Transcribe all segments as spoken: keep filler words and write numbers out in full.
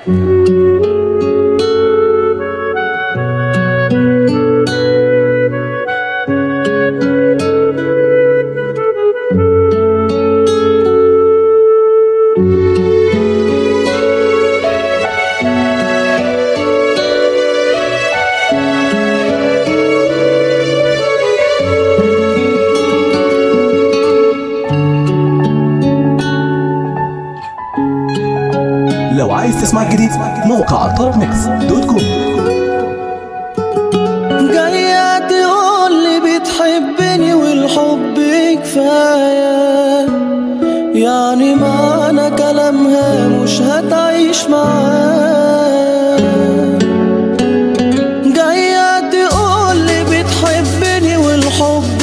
لو عايز تسمع جديد موقع طرب ميكس دوت كوم. جاية تقولي بتحبني والحب كفاية، يعني معنى كلامها مش هتعيش معايا. جاية تقولي بتحبني والحب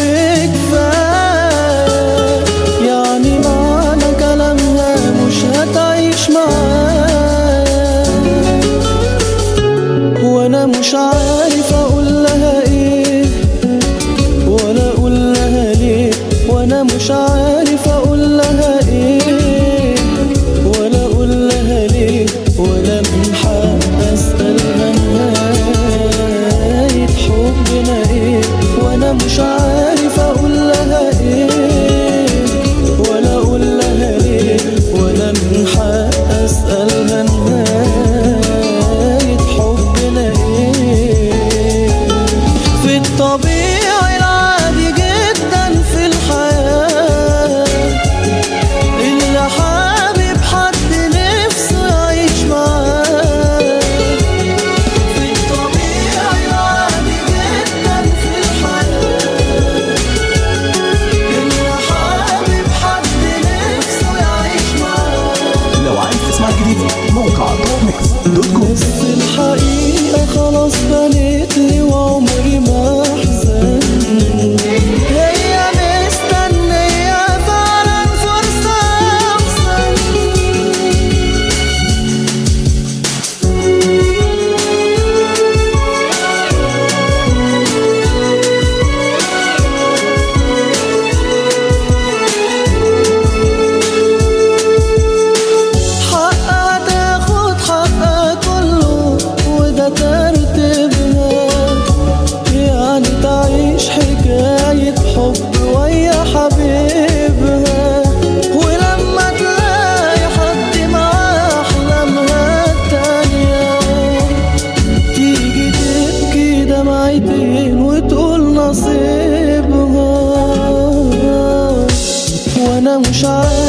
كفاية، يعني معنى كلامها مش هتعيش معايا. وانا مش عارف اقول لها ايه ولا اقول لها ليه، وانا مش عارف اقول لها ايه ولا اقول لها ليه، ولا من حق اسالها نهاية حبنا ايه. وانا مش عارف اقول لها ايه ولا اقول لها ليه، ولا من حق اسالها نهاية حبنا ايه. في الطبيعي العادي جدا في الحياة، اللي حابب حد نفسه يعيش معاه. في الطبيعي العادي جدا في الحياة، اللي حابب حد نفسه يعيش معاه. لو عايز تسمع جديد موقع طرب ميكس دوت كوم. بس الحقيقة خلاص بنت لي وعمري ما احزن، هي مستنية فعلا فرصة احسن. حقها تاخد حقها كله وده ترتيبها، يعني تعيش حكاية حب ويا حبيبها. ولما تلاقي حد معاه أحلامها التانية، تيجي تبكي دمعتين وتقول نصيبها. وأنا مش عارف